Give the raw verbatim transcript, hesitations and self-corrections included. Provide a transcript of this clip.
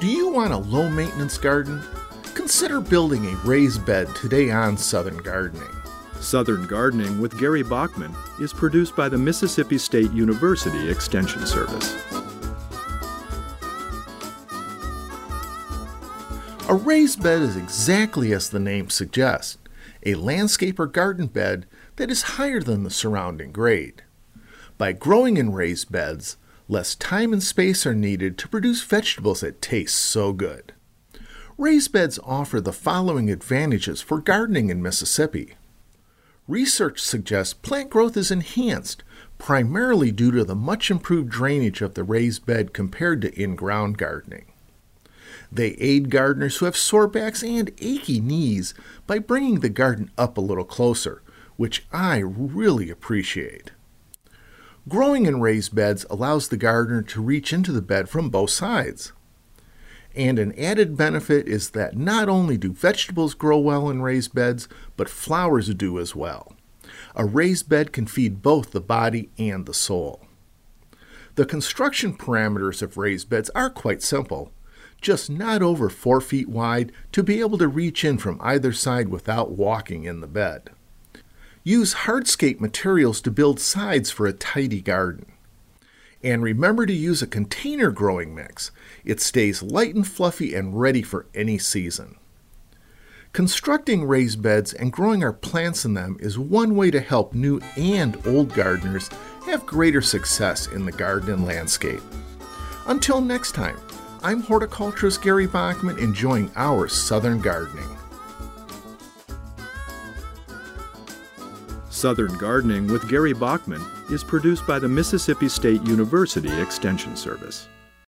Do you want a low-maintenance garden? Consider building a raised bed today on Southern Gardening. Southern Gardening with Gary Bachman is produced by the Mississippi State University Extension Service. A raised bed is exactly as the name suggests, a landscape or garden bed that is higher than the surrounding grade. By growing in raised beds, less time and space are needed to produce vegetables that taste so good. Raised beds offer the following advantages for gardening in Mississippi. Research suggests plant growth is enhanced, primarily due to the much improved drainage of the raised bed compared to in-ground gardening. They aid gardeners who have sore backs and achy knees by bringing the garden up a little closer, which I really appreciate. Growing in raised beds allows the gardener to reach into the bed from both sides. And an added benefit is that not only do vegetables grow well in raised beds, but flowers do as well. A raised bed can feed both the body and the soul. The construction parameters of raised beds are quite simple, just not over four feet wide to be able to reach in from either side without walking in the bed. Use hardscape materials to build sides for a tidy garden. And remember to use a container growing mix. It stays light and fluffy and ready for any season. Constructing raised beds and growing our plants in them is one way to help new and old gardeners have greater success in the garden and landscape. Until next time, I'm horticulturist Gary Bachman enjoying our Southern Gardening. Southern Gardening with Gary Bachman is produced by the Mississippi State University Extension Service.